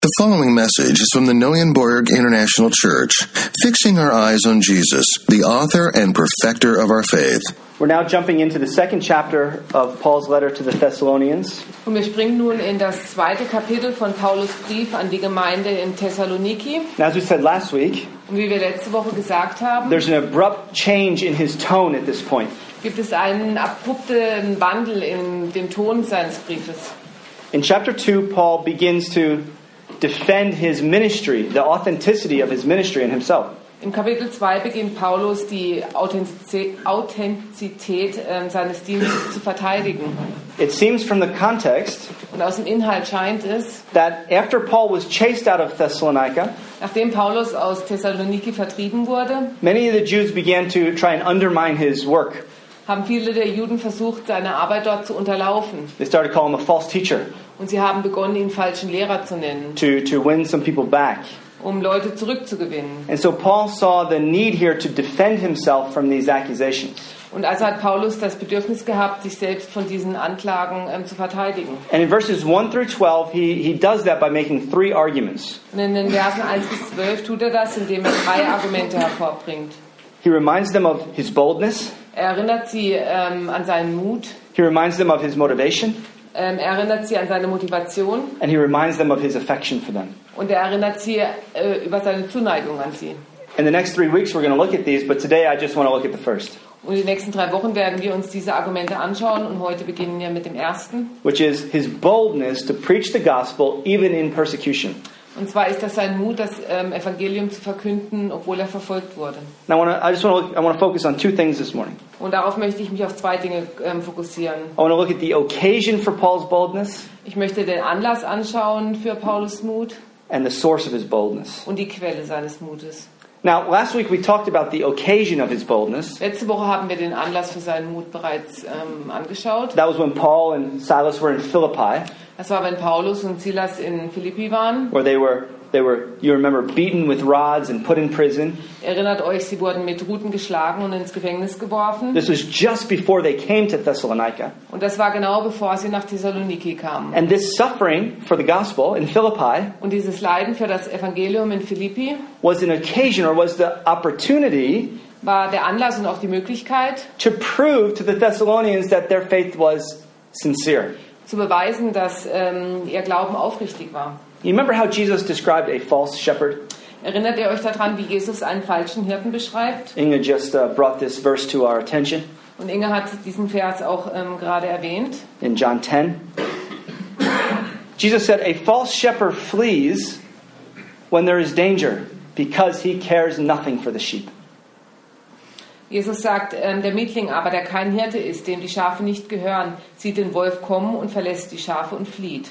The following message is from the Neuenborg International Church, fixing our eyes on Jesus, the author and perfecter of our faith. We're now jumping into the second chapter of Paul's letter to the Thessalonians. Und wir springen nun in das zweite Kapitel von Paulus Brief an die Gemeinde in Thessaloniki. And as we said last week, Und wie wir letzte Woche gesagt haben, there's an abrupt change in his tone at this point. gibt es einen abrupten Wandel in dem Ton seines Briefes. In chapter 2, Paul begins to defend his ministry, the authenticity of his ministry and himself. Im Kapitel 2 beginnt Paulus die Authentizität seines Dienstes zu verteidigen. It seems from the context Und aus dem Inhalt scheint es, that after Paul was chased out of Thessalonica, nachdem Paulus aus Thessaloniki vertrieben wurde, many of the Jews began to try and undermine his work. haben viele der Juden versucht, seine Arbeit dort zu unterlaufen. They started calling him a false teacher Und sie haben begonnen, ihn falschen Lehrer zu nennen, to win some people back. um Leute zurückzugewinnen. And so Paul saw the need here to defend himself from these accusations. Und also hat Paulus das Bedürfnis gehabt, sich selbst von diesen Anklagen zu verteidigen. And in verses 1 through 12, he does that by making three arguments. Und in den Versen 1 bis 12 tut er das, indem er 3 Argumente hervorbringt. He reminds them of his boldness. Er erinnert sie an seinen Mut, He reminds them of his motivation. er erinnert sie an seine Motivation And he reminds them of his affection for them. und er erinnert sie über seine Zuneigung an sie. In the next 3 weeks, we're going to look at these, but today I just want to look at the first, Und die nächsten 3 Wochen werden wir uns diese Argumente anschauen und heute beginnen wir mit dem ersten. which is his boldness to preach the gospel even in persecution. Und zwar ist das sein Mut, das Evangelium zu verkünden, obwohl er verfolgt wurde. Now I want to focus on two things this morning. Und darauf möchte ich mich auf 2 Dinge fokussieren. I want to look at the occasion for Paul's boldness Ich möchte den Anlass anschauen für Paulus Mut and the source of his boldness. und die Quelle seines Mutes. Now, last week we talked about the occasion of his boldness. Letzte Woche haben wir den Anlass für seinen Mut bereits angeschaut. That was when Paul and Silas were in Philippi, Das war, wenn Paulus und Silas in Philippi waren. where they were, you remember, beaten with rods and put in prison. Erinnert euch, sie wurden mit Ruten geschlagen und ins Gefängnis geworfen. This was just before they came to Thessalonica. Und das war genau bevor sie nach Thessaloniki kamen. And this suffering for the gospel in Philippi Und dieses Leiden für das Evangelium in Philippi was an occasion, or was the opportunity, war der Anlass und auch die Möglichkeit, to prove to the Thessalonians that their faith was sincere. zu beweisen, dass ihr Glauben aufrichtig war. You remember how Jesus described a false shepherd? Erinnert ihr euch daran, wie Jesus einen falschen Hirten beschreibt? Inga just brought this verse to our attention Und Inge hat diesen Vers auch gerade erwähnt. in John 10. Jesus said, a false shepherd flees when there is danger because he cares nothing for the sheep. Jesus sagt, der Mietling aber, der kein Hirte ist, dem die Schafe nicht gehören, sieht den Wolf kommen und verlässt die Schafe und flieht.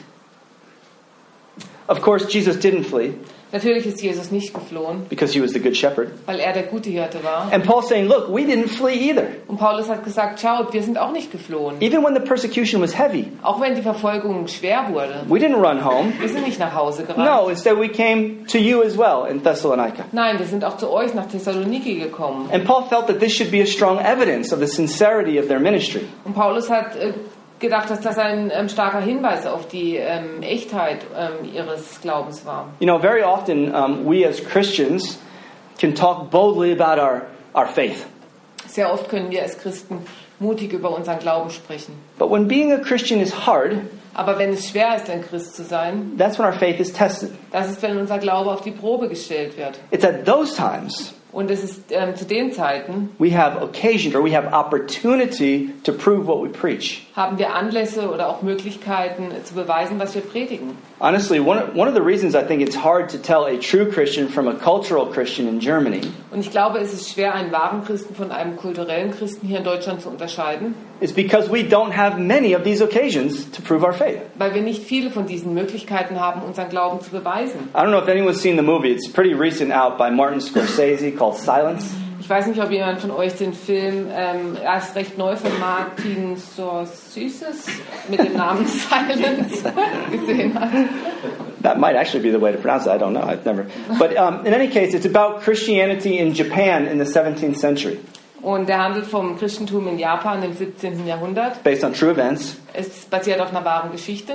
Of course, Jesus didn't flee Natürlich ist Jesus nicht geflohen, because he was the good shepherd. weil er der gute Hirte war. And Paul's saying, look, we didn't flee either. Und Paulus hat gesagt, schaut, wir sind auch nicht geflohen. Even when the persecution was heavy, Auch wenn die Verfolgung schwer wurde. we didn't run home. Wir sind nicht nach Hause gerannt. No, instead we came to you as well in Thessalonica. Nein, wir sind auch zu euch nach Thessaloniki gekommen. And Paul felt that this should be a strong evidence of the sincerity of their ministry. Und Paulus hat gedacht, dass das ein starker Hinweis auf die Echtheit ihres Glaubens war. You know, very often we as Christians can talk boldly about our faith. Sehr oft können wir als Christen mutig über unseren Glauben sprechen. But when being a Christian is hard, Aber wenn es schwer ist, ein Christ zu sein, that's when our faith is tested. das ist, wenn unser Glaube auf die Probe gestellt wird. It's at those times Und es ist zu den Zeiten, we have occasion, or we have opportunity to prove what we preach. haben wir Anlässe oder auch Möglichkeiten zu beweisen, was wir predigen. Honestly, one of the reasons I think it's hard to tell a true Christian from a cultural Christian in Germany Und ich glaube, es ist schwer, einen wahren Christen von einem kulturellen Christen hier in Deutschland zu unterscheiden, is because we don't have many of these occasions to prove our faith. weil wir nicht viele von diesen Möglichkeiten haben, unseren Glauben zu beweisen. I don't know if anyone's seen the movie. It's pretty recent out by Martin Scorsese called Silence. Ich weiß nicht, ob jemand von euch den Film, er ist recht neu von Martin Scorsese mit dem Namen Silence gesehen hat. That might actually be the way to pronounce it. I don't know. I've never. But in any case, it's about Christianity in Japan in the 17th century. Und der handelt vom Christentum in Japan im 17. Jahrhundert. Based on true events. Es ist basiert auf einer wahren Geschichte.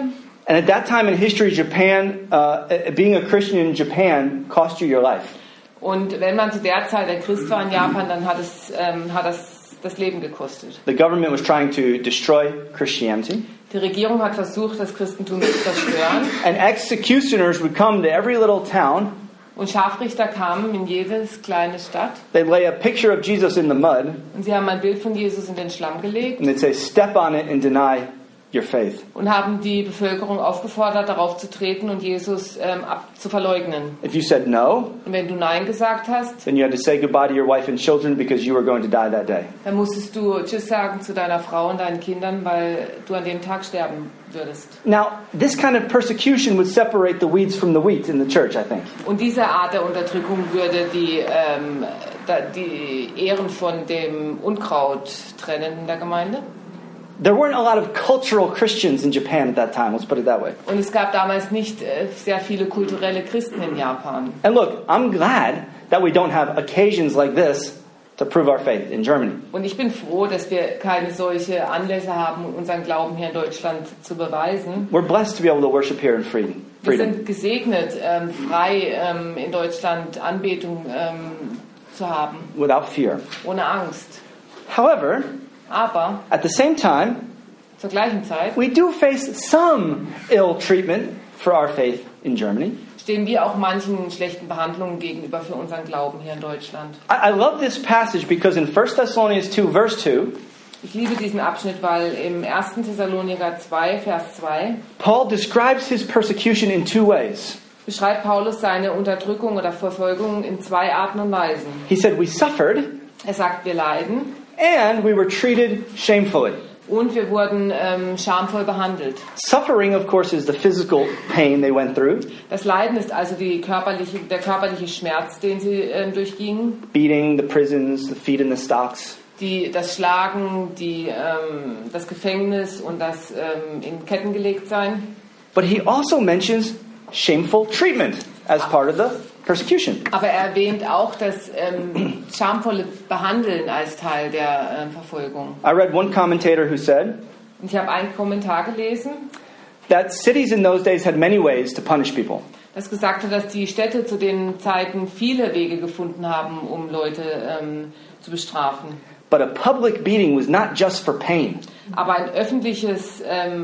And at that time in history, Japan, being a Christian in Japan cost you your life. Und wenn man zu der Zeit ein Christ war in Japan, dann hat das Leben gekostet. The government was trying to destroy Christianity. Die Regierung hat versucht, das Christentum zu zerstören. And executioners would come to every little town. Und Scharfrichter kamen in jede kleine Stadt. They'd lay a picture of Jesus in the mud. Und sie haben ein Bild von Jesus in den Schlamm gelegt. And they'd say, step on it and deny your faith. Und haben die Bevölkerung aufgefordert, darauf zu treten und Jesus zu verleugnen. If you said no, Und wenn du Nein gesagt hast, then you had to say goodbye to your wife and children because you were going to die that day. dann musstest du Tschüss sagen zu deiner Frau und deinen Kindern, weil du an dem Tag sterben würdest. Now, this kind of persecution would separate the weeds from the wheat in the church, I think. Und diese Art der Unterdrückung würde die Ähren von dem Unkraut trennen in der Gemeinde. There weren't a lot of cultural Christians in Japan at that time, let's put it that way. Und es gab damals nicht sehr viele kulturelle Christen in Japan. And look, I'm glad that we don't have occasions like this to prove our faith in Germany. Und ich bin froh, dass wir keine solche Anlässe haben, unseren Glauben hier in Deutschland zu beweisen. We're blessed to be able to worship here in freedom. Wir sind gesegnet, frei in Deutschland Anbetung zu haben. Without fear. Ohne Angst. However, Aber at the same time, zur gleichen Zeit we do face some ill treatment for our faith in Germany. stehen wir auch manchen schlechten Behandlungen gegenüber für unseren Glauben hier in Deutschland. I love this passage because in 1 Thessalonians 2, verse 2, Ich liebe diesen Abschnitt, weil im 1. Thessaloniker 2, Vers 2 Paul describes his persecution in two ways. beschreibt Paulus seine Unterdrückung oder Verfolgung in zwei Arten und Weisen. He said, we suffered Er sagt, wir leiden and we were treated shamefully. und wir wurden schamvoll behandelt. Suffering, of course, is the physical pain they went through. Das Leiden ist also der körperliche Schmerz, den sie durchgingen. Beating, the prisons, the feet in the stocks. Das Schlagen, das Gefängnis und das in Ketten gelegt sein. But he also mentions shameful treatment as part of the persecution. Aber er erwähnt auch das schamvolle Behandeln als Teil der Verfolgung. I read one commentator who said Und ich habe einen Kommentar gelesen, that cities in those days had many ways to punish people. das gesagt hat, dass die Städte zu den Zeiten viele Wege gefunden haben, um Leute zu bestrafen. But a public beating was not just for pain. Aber ein öffentliches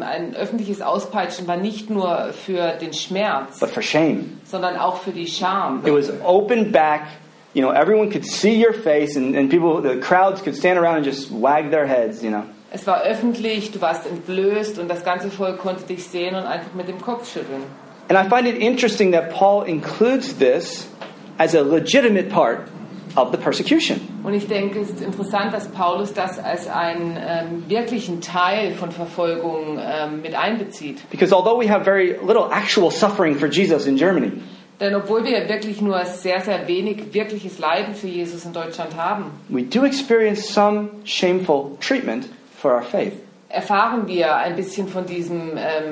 Auspeitschen war nicht nur für den Schmerz, But for shame. sondern auch für die Scham. It was open back. You know, everyone could see your face and people, the crowds could stand around and just wag their heads, you know. Es war öffentlich, du warst entblößt und das ganze Volk konnte dich sehen und einfach mit dem Kopf schütteln. And I find it interesting that Paul includes this as a legitimate part of the persecution. Und ich denke, es ist interessant, dass Paulus das als einen wirklichen Teil von Verfolgung mit einbezieht. Because although we have very little actual suffering for Jesus in Germany, Denn obwohl wir wirklich nur sehr, sehr wenig wirkliches Leiden für Jesus in Deutschland haben, we do experience some shameful treatment for our faith. erfahren wir ein bisschen von diesem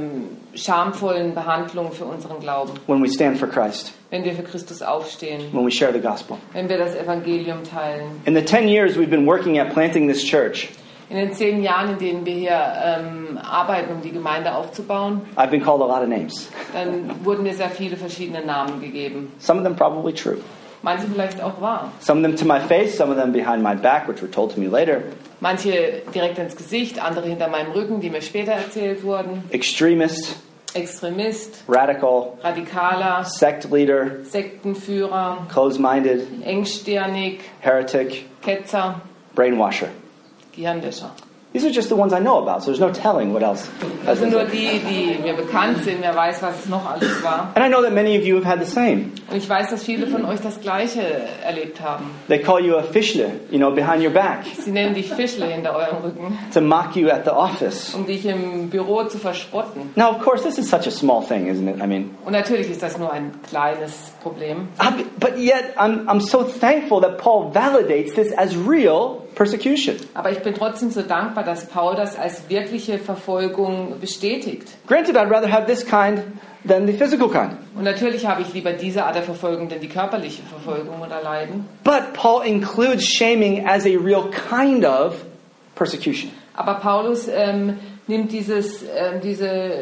schamvollen Behandlung für unseren Glauben. When we stand for Christ, Wenn wir für Christus aufstehen, when we share the gospel. wenn wir das Evangelium teilen. In the 10 years we've been working at planting this church, In den 10 Jahren, in denen wir hier arbeiten, um die Gemeinde aufzubauen, I've been called a lot of names. dann wurden mir sehr viele verschiedene Namen gegeben. Some of them probably true. Manche vielleicht auch wahr. Some of them to my face, some of them behind my back, which were told to me later. Manche direkt ins Gesicht, andere hinter meinem Rücken, die mir später erzählt wurden. Extremist, Extremist, radical, Radikaler, sect leader, Sektenführer, closed-minded, engstirnig, heretic, Ketzer, brainwasher. Gehirnwäscher. These are just the ones I know about, so there's no telling what else. Das sind nur die mir bekannt sind. Wer weiß, was es noch alles war. And I know that many of you have had the same. Und ich weiß, dass viele von euch das Gleiche erlebt haben. They call you a fischle, behind your back, Sie nennen dich Fischle hinter eurem Rücken, to mock you at the office. um dich im Büro zu verspotten. Now, of course, this is such a small thing, isn't it? I mean, Und natürlich ist das nur ein kleines Problem. but yet I'm so thankful that Paul validates this as real persecution. Aber ich bin trotzdem so dankbar, dass Paul das als wirkliche Verfolgung bestätigt. Granted, I'd rather have this kind than the physical kind. Und natürlich habe ich lieber diese Art der Verfolgung, denn die körperliche Verfolgung oder Leiden. But Paul includes shaming as a real kind of persecution. Aber Paulus nimmt diese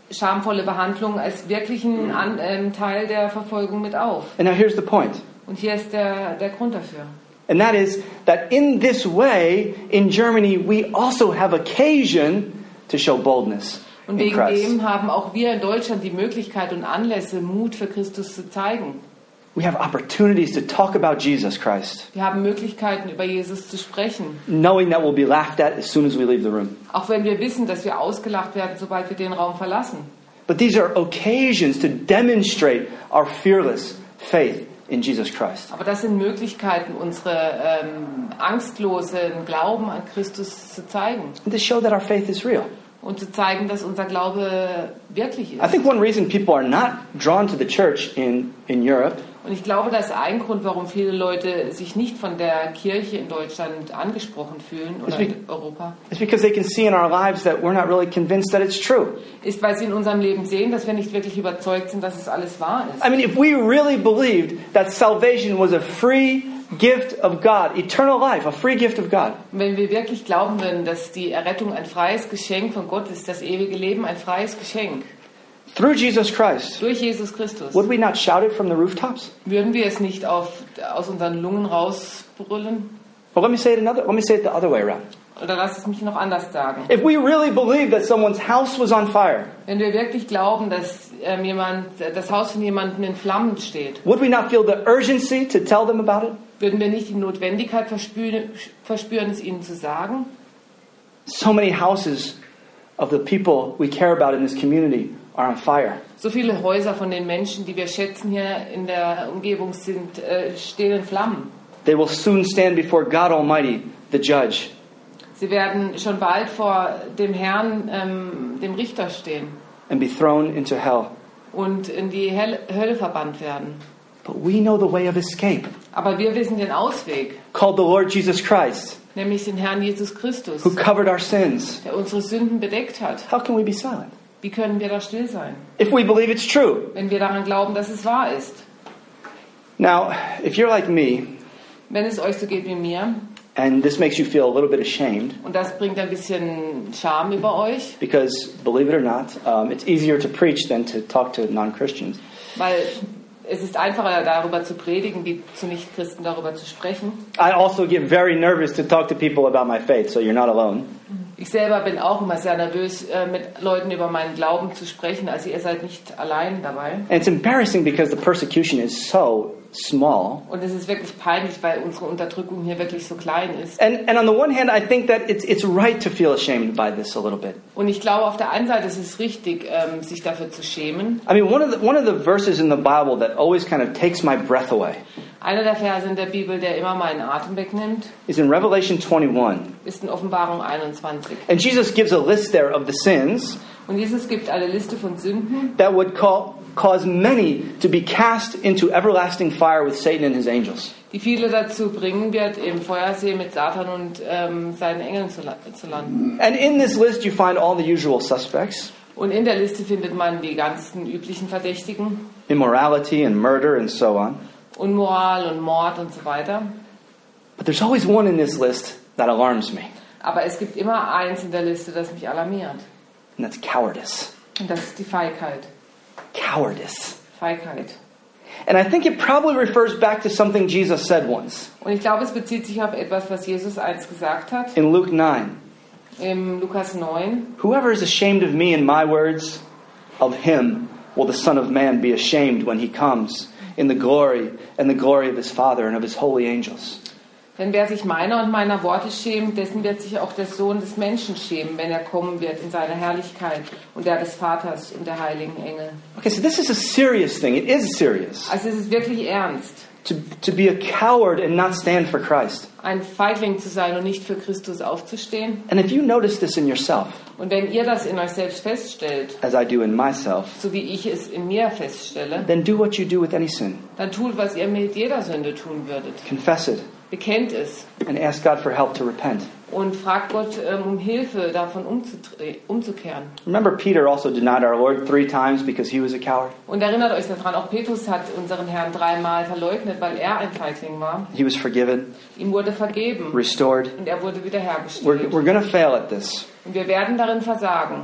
schamvolle Behandlung als wirklichen Teil der Verfolgung mit auf. And now here's the point. Und hier ist der Grund dafür. And that is that in this way, in Germany, we also have occasion to show boldness Und in wegen Christ. dem haben auch wir in Deutschland die Möglichkeit und Anlässe, Mut für Christus zu zeigen. We have opportunities to talk about Jesus Christ, Wir haben Möglichkeiten, über Jesus zu sprechen. knowing that we'll be laughed at as soon as we leave the room. Auch wenn wir wissen, dass wir ausgelacht werden, sobald wir den Raum verlassen. But these are occasions to demonstrate our fearless faith in Jesus Christ. Aber das sind Möglichkeiten, unsere angstlosen Glauben an Christus zu zeigen. And to show that our faith is real. Und zu zeigen, dass unser Glaube wirklich I ist. think one reason people are not drawn to the church in Europe Und ich glaube, das ist ein Grund, warum viele Leute sich nicht von der Kirche in Deutschland angesprochen fühlen oder in Europa, is because they can see in our lives that we're not really convinced that it's true. ist, weil sie in unserem Leben sehen, dass wir nicht wirklich überzeugt sind, dass es alles wahr ist. I mean, if we really believed that salvation was a free gift of God, eternal life, a free gift of God, Und wenn wir wirklich glauben würden, dass die Errettung ein freies Geschenk von Gott ist, das ewige Leben ein freies Geschenk, through Jesus Christ, durch Jesus Christus, would we not shout it from the rooftops? würden wir es nicht aus unseren Lungen rausbrüllen? Well, let me say it the other way around. Oder lass es mich noch anders sagen. If we really believed that someone's house was on fire, Wenn wir wirklich glauben, dass das Haus von jemandem in Flammen steht, would we not feel the urgency to tell them about it? würden wir nicht die Notwendigkeit verspüren, es ihnen zu sagen? So many houses of the people we care about in this community are on fire. So viele Häuser von den Menschen, die wir schätzen hier in der Umgebung sind, stehen in Flammen. They will soon stand before God Almighty, the judge. Sie werden schon bald vor dem Herrn, dem Richter stehen And be thrown into hell. und in die Hölle verbannt werden. But we know the way of escape, Aber wir wissen den Ausweg, called the Lord Jesus Christ, nämlich den Herrn Jesus Christus, who covered our sins. der unsere Sünden bedeckt hat. How can we be silent? Wie können wir da still sein, If we believe it's true. wenn wir daran glauben, dass es wahr ist? Now, if you're like me, Wenn es euch so geht wie mir, and this makes you feel a little bit ashamed, und das bringt ein bisschen Scham über euch, because believe it or not, it's easier to preach than to talk to non-Christians. weil es ist einfacher, darüber zu predigen, wie zu Nichtchristen darüber zu sprechen. I also get very nervous to talk to people about my faith, so you're not alone. Ich selber bin auch immer sehr nervös, mit Leuten über meinen Glauben zu sprechen, also ihr seid nicht allein dabei. And it's embarrassing because the persecution is so small. Und es ist wirklich peinlich, weil unsere Unterdrückung hier wirklich so klein ist. And on the one hand, I think that it's right to feel ashamed by this a little bit. Und ich glaube, auf der einen Seite ist es richtig, sich dafür zu schämen. I mean, one of the verses in the Bible that always kind of takes my breath away Einer der Verse in der Bibel, der immer meinen Atem wegnimmt, is in Revelation 21. ist in Offenbarung 21. And Jesus gives a list there of the sins Und Jesus gibt eine Liste von Sünden, that would cause many to be cast into everlasting fire with Satan and his angels. die viele dazu bringen wird, im Feuersee mit Satan und seinen Engeln zu landen. And in this list you find all the usual suspects: Und in der Liste findet man die ganzen üblichen Verdächtigen, immorality and murder and so on. Unmoral und Mord und so weiter. But there's always one in this list that alarms me, Aber es gibt immer eins in der Liste, das mich alarmiert. and that's cowardice. Und das ist die Feigheit. Cowardice. Feigheit. And I think it probably refers back to something Jesus said once Und ich glaube, es bezieht sich auf etwas, was Jesus einst gesagt hat, in Luke 9. im Lukas 9. Whoever is ashamed of me and my words, of him will the Son of Man be ashamed when he comes in the glory of his Father and of his holy angels. Denn wer sich meiner und meiner Worte schämt, dessen wird sich auch der Sohn des Menschen schämen, wenn er kommen wird in seiner Herrlichkeit und der des Vaters und der heiligen Engel. Okay, so this is a serious thing. It is serious. Also es ist wirklich ernst, To be a coward and not stand for Christ. ein Feigling zu sein und nicht für Christus aufzustehen. And if you notice this in yourself, Und wenn ihr das in euch selbst feststellt, as I do in myself, so wie ich es in mir feststelle, then do what you do with any sin. dann tut, was ihr mit jeder Sünde tun würdet. Confess it Bekennt es and ask God for help to repent. und fragt Gott um Hilfe, davon umzukehren. Remember, Peter also denied our Lord 3 times because he was a coward. Und erinnert euch daran, auch Petrus hat unseren Herrn 3-mal verleugnet, weil er ein Feigling war. He was forgiven, Ihm wurde vergeben restored. und er wurde wiederhergestellt. We're going to fail at this. Und wir werden darin versagen.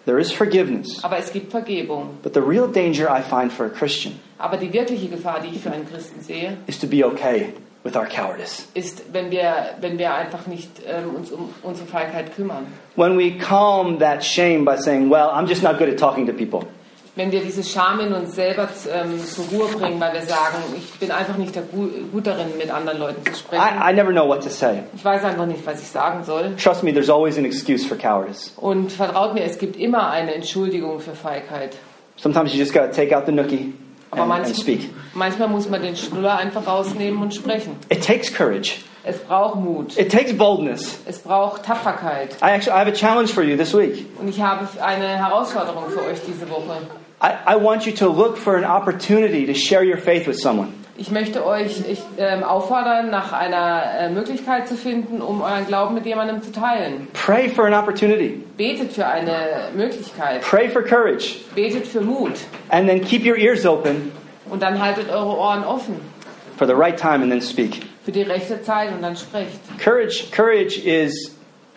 There is forgiveness. Aber es gibt Vergebung. But the real danger I find for a Christian Aber die wirkliche Gefahr, die ich für einen Christen sehe, is to be okay with our cowardice. ist, wenn wir einfach nicht uns um unsere Feigheit kümmern. When we calm that shame by saying, well, I'm just not good at talking to people. Wenn wir diese Scham in uns selber zur Ruhe bringen, weil wir sagen, ich bin einfach nicht gut darin, mit anderen Leuten zu sprechen. I never know what to say. Ich weiß einfach nicht, was ich sagen soll. Trust me, there's always an excuse for cowardice. Und vertraut mir, es gibt immer eine Entschuldigung für Feigheit. Sometimes you just got to take out the nookie Aber and speak. manchmal muss man den Schnuller einfach rausnehmen und sprechen. It takes courage. Es braucht Mut. It takes boldness. Es braucht Tapferkeit. I have a challenge for you this week. Und ich habe eine Herausforderung für euch diese Woche. I want you to look for an opportunity to share your faith with someone. Ich möchte euch auffordern, nach einer Möglichkeit zu finden, um euren Glauben mit jemandem zu teilen. Pray for an opportunity. Betet für eine Möglichkeit. Pray for courage. Betet für Mut. And then keep your ears open Und dann haltet eure Ohren offen for the right time and then speak. für die rechte Zeit und dann sprecht. Courage is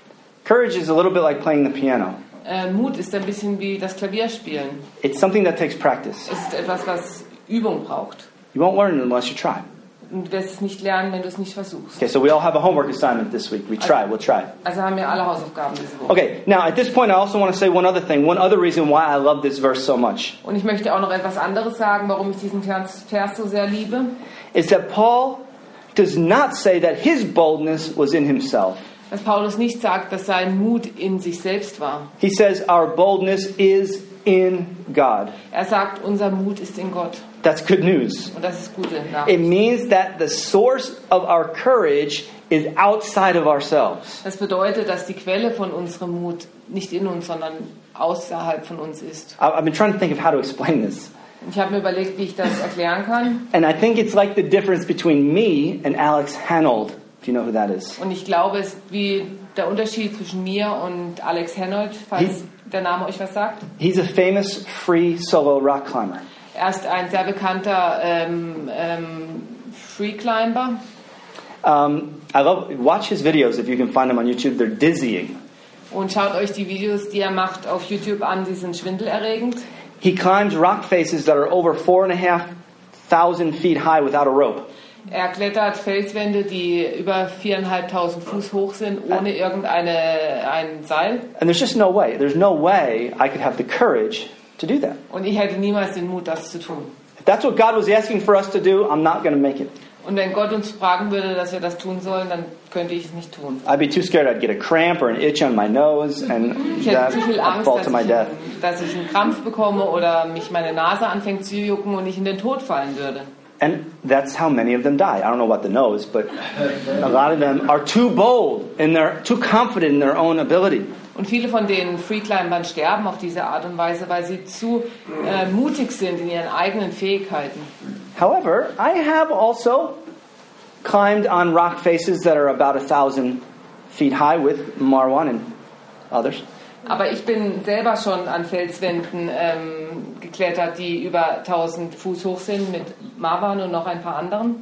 a little bit like playing the piano. Mut ist ein bisschen wie das Klavierspielen. It's something that takes practice. Es ist etwas, was Übung braucht. You won't learn it unless you try. Und du wirst es nicht lernen, wenn du es nicht versuchst. Okay, so we all have a homework assignment this week. We'll try. Also haben wir alle Hausaufgaben diese Woche. Okay, now at this point I also want to say one other thing. One other reason why I love this verse so much Und ich möchte auch noch etwas anderes sagen, warum ich diesen Vers so sehr liebe. is that Paul does not say that his boldness was in himself. Dass Paulus nicht sagt, dass sein Mut in sich selbst war. He says our boldness is in God. Er sagt, unser Mut ist in Gott. That's good news. Und das ist gute It Nachricht. means that the source of our courage is outside of ourselves. Das bedeutet, dass die Quelle von unserem Mut nicht in uns, sondern außerhalb von uns ist. I've been trying to think of how to explain this. Ich habe mir überlegt, wie ich das erklären kann. And I think it's like the difference between me and Alex Hanold, if you know who that is. Und ich glaube, es ist wie der Unterschied zwischen mir und Alex Hanold, falls der Name euch was sagt. He's a famous free solo rock climber. Er ist ein sehr bekannter Free Climber. Watch his videos if you can find them on YouTube. They're dizzying. Und schaut euch die Videos, die er macht, auf YouTube an, die sind schwindelerregend. He climbs rock faces that are over 4,500 feet high without a rope. Er klettert Felswände, die über 4.500 Fuß hoch sind, ohne ein Seil. And there's just no way. There's no way I could have the courage to do that. Und ich hätte niemals den Mut, das zu tun. If that's what God was asking for us to do, I'm not going to make it. Und wenn Gott uns fragen würde, dass wir das tun sollen, dann könnte ich es nicht tun. I'd be too scared I'd get a cramp or an itch on my nose and Ich hätte that zu viel I'd Angst, fall to my death. dass ich einen Krampf bekomme oder mich meine Nase anfängt zu jucken und ich in den Tod fallen würde. And that's how many of them die. I don't know about the nose, but a lot of them are too bold and they're too confident in their own ability. Und viele von den Freeclimbern sterben auf diese Art und Weise, weil sie zu mutig sind in ihren eigenen Fähigkeiten. However, I have also climbed on rock faces that are about 1,000 feet high with Marwan and others. Aber ich bin selber schon an Felswänden geklettert, die über 1000 Fuß hoch sind, mit Marwan und noch ein paar anderen.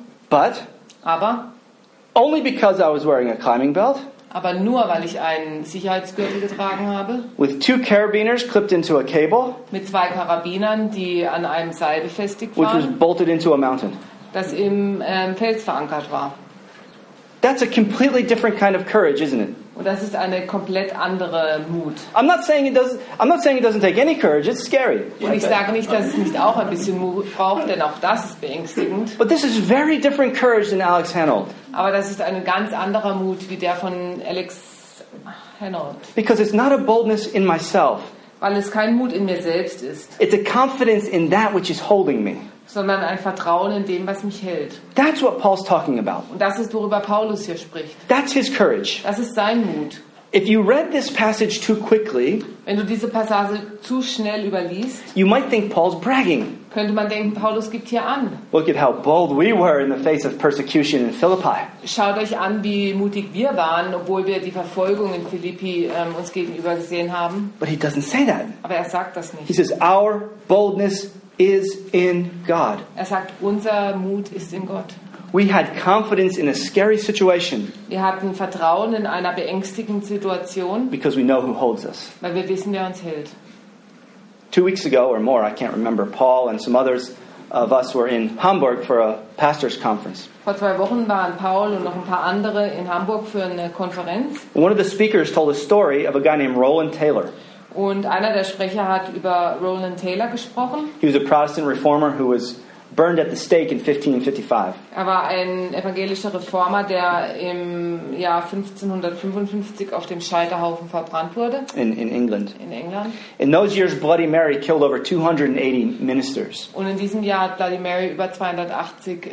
Aber Only because I was wearing a climbing belt, nur, weil ich einen Sicherheitsgürtel getragen habe, with 2 carabiners clipped into a cable, mit 2 Karabinern, die an einem Seil befestigt which was waren, bolted into a mountain. das im Fels verankert war. That's a completely different kind of courage, isn't it? Und das ist eine komplett andere Mut. I'm not saying it doesn't take any courage. It's scary. Und ich sage nicht, dass es nicht auch ein bisschen Mut braucht, denn auch das ist beängstigend. But this is very different courage than Alex Hanold. Aber das ist ein ganz anderer Mut wie der von Alex Hanold. Because it's not a boldness in myself. Weil es kein Mut in mir selbst ist, It's a confidence in that which is holding me. sondern ein Vertrauen in dem, was mich hält. That's what Paul's talking about. Und das ist, worüber Paulus hier spricht. That's his courage. Das ist sein Mut. If you read this passage too quickly, Wenn du diese Passage zu schnell überliest, you might think Paul's bragging. könnte man denken, Paulus gibt hier an. Look at how bold we were in the face of persecution in Philippi. Schaut euch an, wie mutig wir waren, obwohl wir die Verfolgung in Philippi uns gegenüber gesehen haben. But he doesn't say that. Aber er sagt das He nicht. says, our boldness is in God. Er sagt, unser Mut ist in Gott. We had confidence in a scary situation Wir hatten Vertrauen in einer beängstigenden Situation, because we know who holds us. weil wir wissen, wer uns hält. 2 weeks ago or more, I can't remember, Paul and some others of us were in Hamburg for a pastor's conference. Vor 2 Wochen waren Paul und noch ein paar andere in Hamburg für eine Konferenz. And one of the speakers told a story of a guy named Roland Taylor. Und einer der Sprecher hat über Roland Taylor gesprochen. He was a Protestant reformer who was burned at the stake in 1555. Er war ein evangelischer Reformer, der im Jahr 1555 auf dem Scheiterhaufen verbrannt wurde. In England. In England. In those years, Bloody Mary killed over 280 ministers. Und in diesem Jahr hat Bloody Mary über 280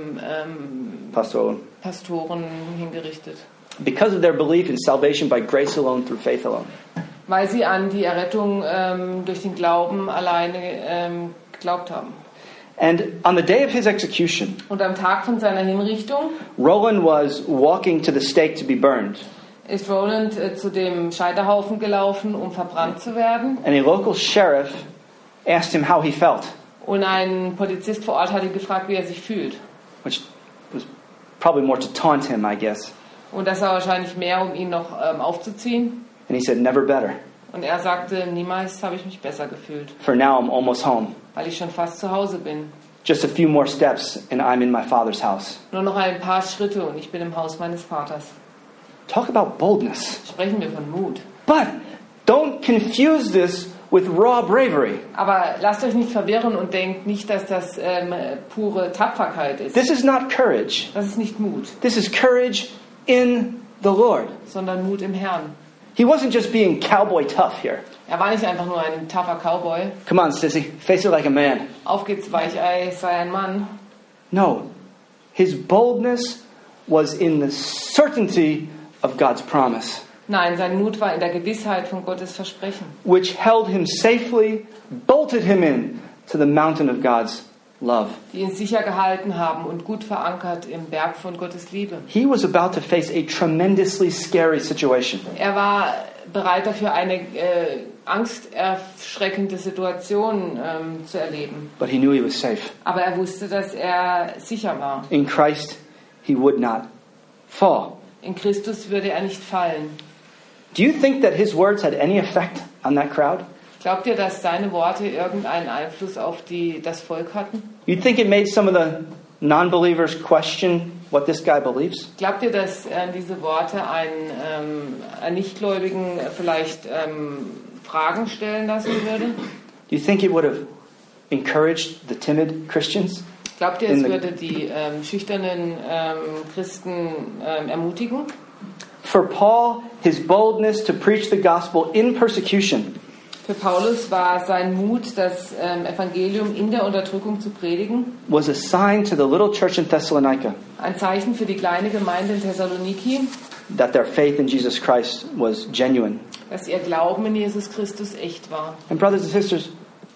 Pastoren hingerichtet. Because of their belief in salvation by grace alone, through faith alone. Weil sie an die Errettung durch den Glauben alleine geglaubt haben. And on the day of his execution, Und am Tag von seiner Hinrichtung Roland was walking to the stake to be burned. Ist Roland zu dem Scheiterhaufen gelaufen, um verbrannt zu werden. And a local sheriff asked him how he felt, Und ein Polizist vor Ort hat ihn gefragt, wie er sich fühlt. which was probably more to taunt him, I guess. Und das war wahrscheinlich mehr, um ihn noch aufzuziehen. And he said, never better. Und er sagte, niemals habe ich mich besser gefühlt, For now I'm almost home. weil ich schon fast zu Hause bin. Just a few more steps and I'm in my Father's house. Nur noch ein paar Schritte und ich bin im Haus meines Vaters. Talk about boldness. Sprechen wir von Mut. But don't confuse this with raw bravery. Aber lasst euch nicht verwirren und denkt nicht, dass das pure Tapferkeit ist. This is not courage. Das ist nicht Mut, This is courage in the Lord. sondern Mut im Herrn. He wasn't just being cowboy tough here. Er war nicht einfach nur ein tougher Cowboy. Come on, sissy, face it like a man. Auf geht's, Weichei, sei ein Mann. No. His boldness was in the certainty of God's promise, Nein, sein Mut war in der Gewissheit von Gottes Versprechen, which held him safely, bolted him in to the mountain of God's love. die ihn sicher gehalten haben und gut verankert im Berg von Gottes Liebe. He was about to face a tremendously scary situation. Er war bereit dafür, eine angsterschreckende Situation zu erleben. But he knew he was safe. Aber er wusste, dass er sicher war. In Christ, he would not fall. In Christus würde er nicht fallen. Do you think that his words had any effect on that crowd? Glaubt ihr, dass seine Worte irgendeinen Einfluss auf das Volk hatten? You think it made some of the non-believers question what this guy believes? Glaubt ihr, dass diese Worte einen Nichtgläubigen vielleicht Fragen stellen lassen würde? Do you think it would have encouraged the timid Christians? Glaubt ihr, es würde die schüchternen Christen ermutigen? For Paul, his boldness to preach the gospel in persecution Für Paulus war sein Mut, das Evangelium in der Unterdrückung zu predigen, was a sign to the little church in Thessalonica ein Zeichen für die kleine Gemeinde in Thessaloniki, that their faith in Jesus Christ was genuine. dass ihr Glauben in Jesus Christus echt war. And brothers and sisters,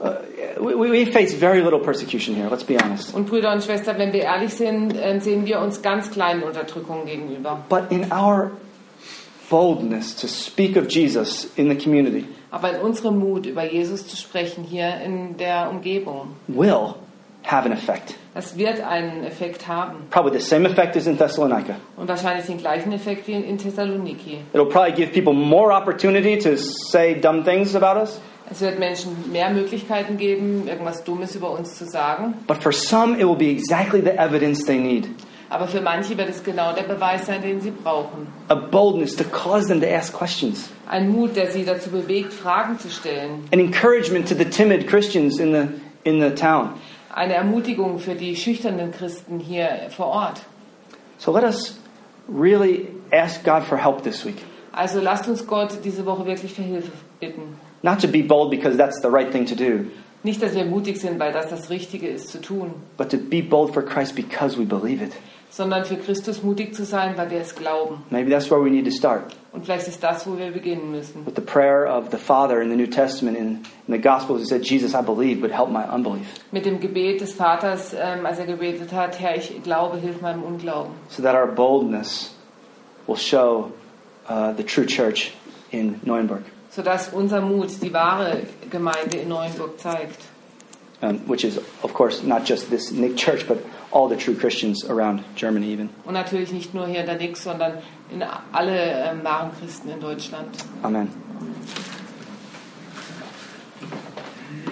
we face very little persecution here, let's be honest. Und Brüder und Schwestern, wenn wir ehrlich sind, sehen wir uns ganz kleinen Unterdrückungen gegenüber. But in our boldness to speak of Jesus in the community Aber in unserem Mut, über Jesus zu sprechen, hier in der Umgebung, will have an effect. das wird einen Effekt haben. Probably the same effect as in Thessalonica. Und wahrscheinlich den gleichen Effekt wie in Thessaloniki. It'll probably give people more opportunity to say dumb things about us. Es wird Menschen mehr Möglichkeiten geben, irgendwas Dummes über uns zu sagen. But for some, it will be exactly the evidence they need. Aber für manche wird es genau der Beweis sein, den sie brauchen. A boldness to cause them to ask questions. Ein Mut, der sie dazu bewegt, Fragen zu stellen. An encouragement to the timid Christians in the town. Eine Ermutigung für die schüchternen Christen hier vor Ort. So let us really ask God for help this week. Also lasst uns Gott diese Woche wirklich für Hilfe bitten. Not to be bold because that's the right thing to do, Nicht, dass wir mutig sind, weil das Richtige ist zu tun, but to be bold for Christ because we believe it. sondern für Christus mutig zu sein, weil wir es glauben. Maybe that's where we need to start. Und vielleicht ist das, wo wir beginnen müssen. With the prayer of the Father in the New Testament, in the Gospels, he said, Jesus, I believe, but help my unbelief. Mit dem Gebet des Vaters, als er gebetet hat, Herr, ich glaube, hilf meinem Unglauben. So that our boldness will show the true church in Neuenburg, Sodass unser Mut die wahre Gemeinde in Neuenburg zeigt. which is, of course, not just this Nick church, but all the true Christians around Germany even. Und natürlich nicht nur hier in der Nix, sondern in alle wahren Christen in Deutschland. Amen.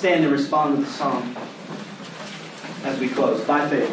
stand and respond with the song as we close. By faith.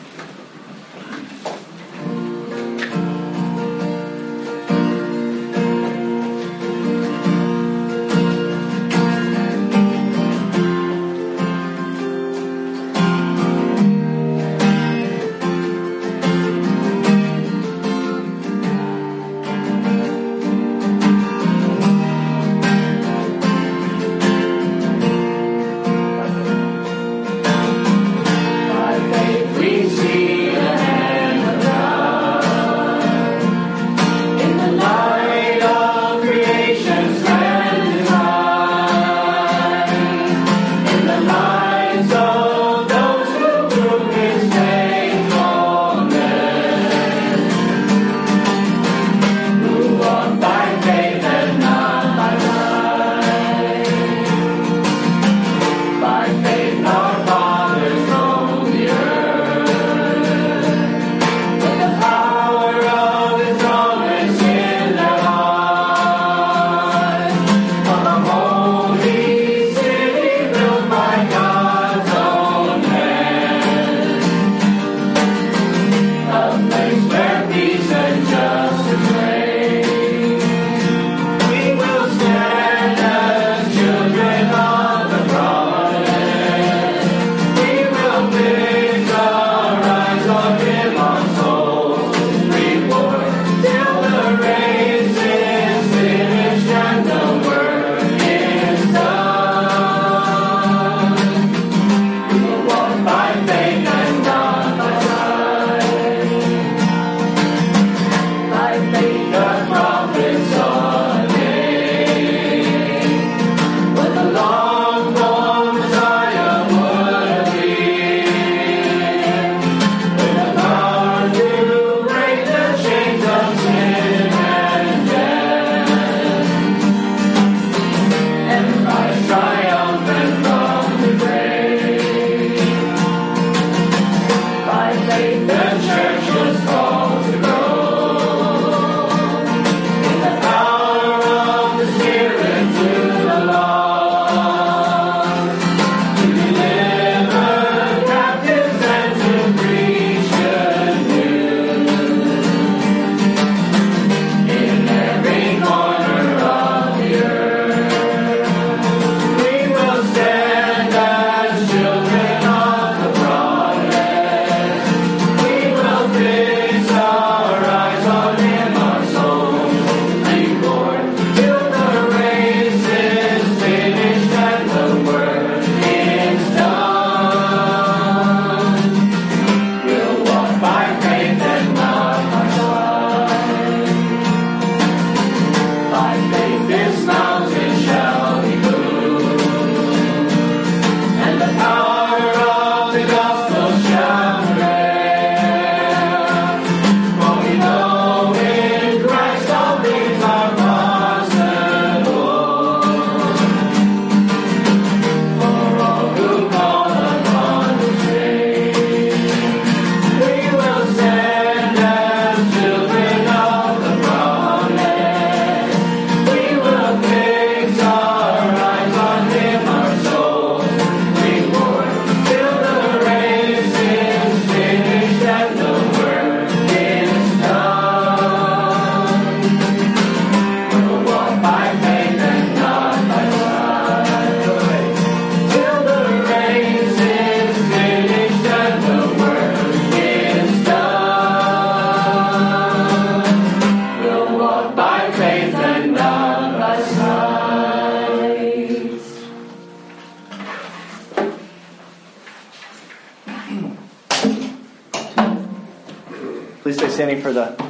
Please stay standing for the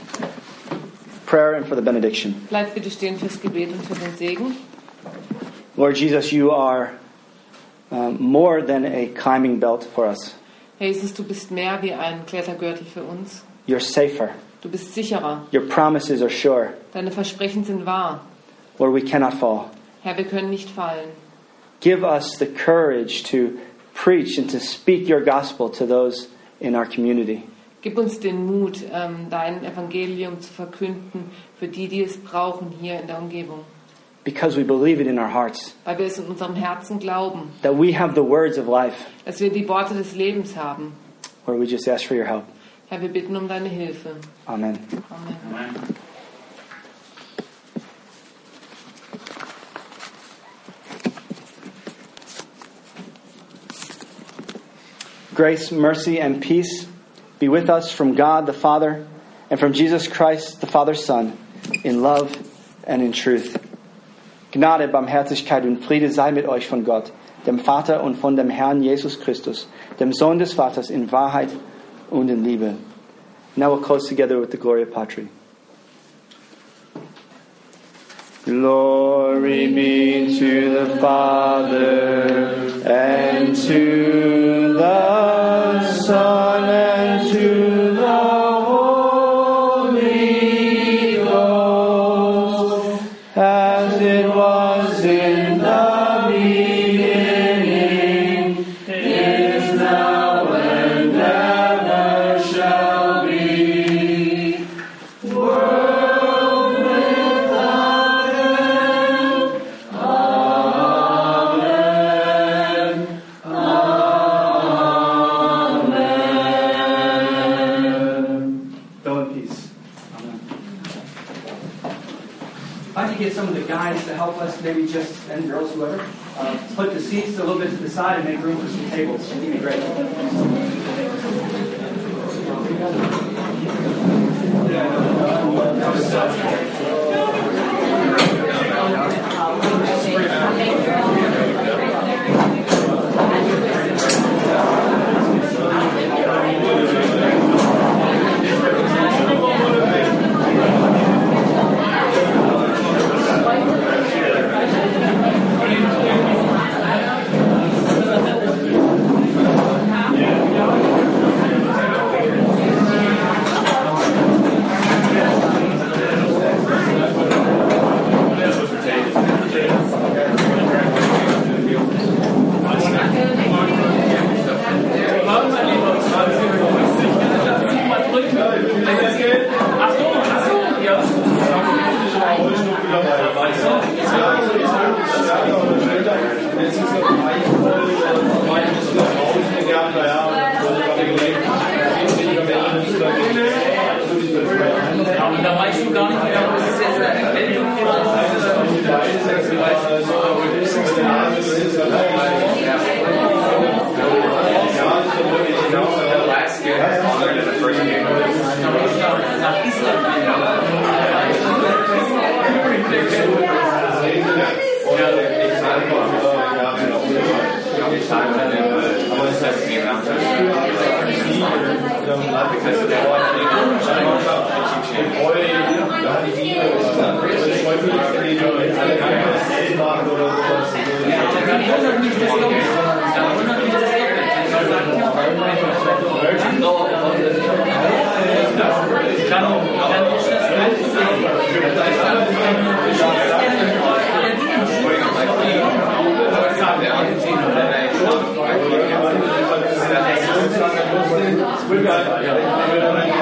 prayer and for the benediction. Bleibt bitte stehen fürs Gebet und für den Segen. Lord Jesus, you are more than a climbing belt for us. Herr Jesus, du bist mehr wie ein Klettergürtel für uns. You're safer. Du bist sicherer. Your promises are sure. Deine Versprechen sind wahr. Lord, we cannot fall. Herr, wir können nicht fallen. Give us the courage to preach and to speak your gospel to those in our community. Gib uns den Mut, dein Evangelium zu verkünden für die, die es brauchen hier in der Umgebung. because we believe it in our hearts. weil wir es in unserem Herzen glauben, That we have the words of life. dass wir die Worte des Lebens haben. Lord, we just ask for your help. Herr, wir bitten um deine Hilfe. Amen. Amen. Grace, mercy, and peace be with us from God the Father and from Jesus Christ, the Father's Son, in love and in truth. Gnade, Barmherzigkeit und Friede sei mit euch von Gott, dem Vater und von dem Herrn Jesus Christus, dem Sohn des Vaters, in Wahrheit und in Liebe. Now we'll close together with the Gloria Patri. Glory be to the Father, and to the Son, and to the Holy Ghost, as it was in the beginning, is now, and ever shall be, world without end. Amen. Amen. Go in peace. Amen. I'd like to get some of the guys to help us, maybe just, and girls, whoever, put the seats a little bit to the side and make room for some tables. It'd be great. Da war ich schon gar nicht mehr, das ist jetzt eine Erklärung. Last year, it's longer than the first game. We've got